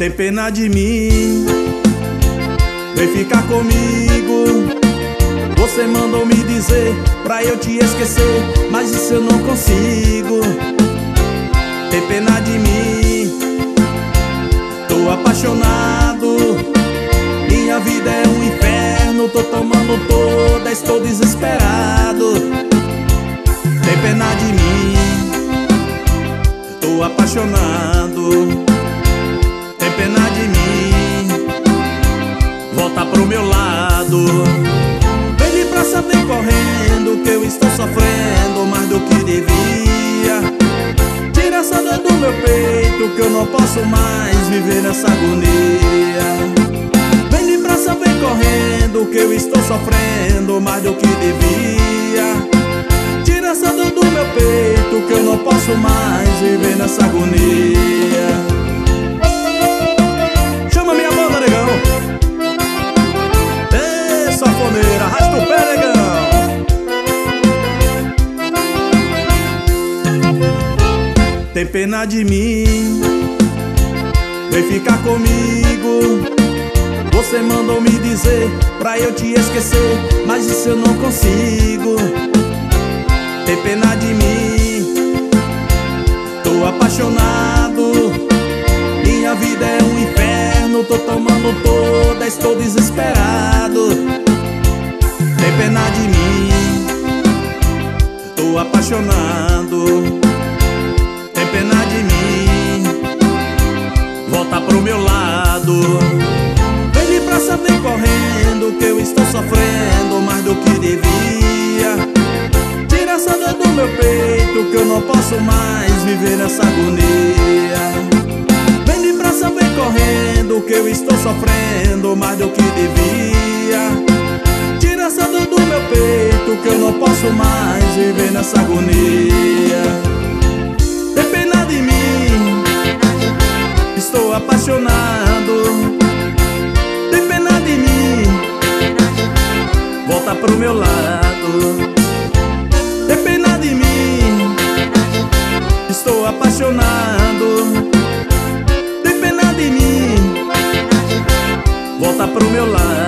Tem pena de mim, vem ficar comigo. Você mandou me dizer pra eu te esquecer, mas isso eu não consigo. Tem pena de mim, tô apaixonado. Minha vida é um inferno, tô tomando toda, estou desesperado. Tem pena de mim, tô apaixonado. Tem pena de mim, volta pro meu lado. Vem depressa, vem correndo, que eu estou sofrendo mais do que devia. Tira essa dor do meu peito, que eu não posso mais viver nessa agonia. Vem depressa, vem correndo, que eu estou sofrendo mais do que devia. Tira essa dor do meu peito, que eu não posso mais viver nessa agonia. Chama minha banda, negão. Ei, sanfoneira, arrasta o pé, negão. Tem pena de mim, vem ficar comigo. Você mandou me dizer pra eu te esquecer, mas isso eu não consigo. Tem pena de mim, tô apaixonado. Minha vida é um inferno, tô tomando toda, estou desesperado. Tem pena de mim, tô apaixonado. Tem pena de mim, volta pro meu lado. Vem depressa, vem correndo, que eu estou sofrendo mais do que devia. Tira essa dor do meu peito, que eu não posso mais viver nessa agonia. Vem depressa, vem correndo, que eu estou sofrendo mais do que devia. Tira essa dor do meu peito, que eu não posso mais viver nessa agonia. Tem pena de mim, estou apaixonado. Tem pena de mim, volta pro meu lado. Tem pena de mim, estou apaixonado. Tem pena de mim, volta pro meu lado.